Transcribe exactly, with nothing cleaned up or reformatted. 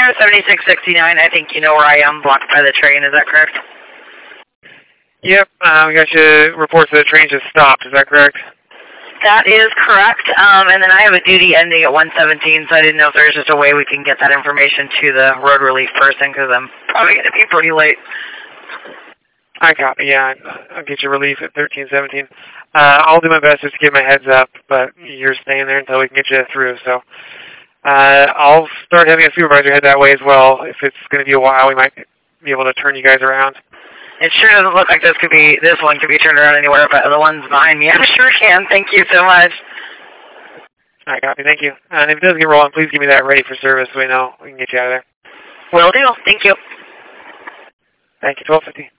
there, seventy-six sixty-nine. I think you know where I am, blocked by the train. Is that correct? Yep, uh, we got you reports that the train just stopped. Is that correct? That is correct. Um, and then I have a duty ending at one seventeen, so I didn't know if there's just a way we can get that information to the road relief person, because I'm probably going to be pretty late. I copy, yeah. I'll get you relief at thirteen seventeen. Uh, I'll do my best just to give my heads up, but you're staying there until we can get you through, so. Uh, I'll start having a supervisor head that way as well. If it's going to be a while, we might be able to turn you guys around. It sure doesn't look like this could be, this one could be turned around anywhere, but the ones behind me, I sure can. Thank you so much. All right, copy. Thank you. And if it does get rolling, please give me that ready for service so we know we can get you out of there. Will do. Thank you. Thank you. twelve fifty.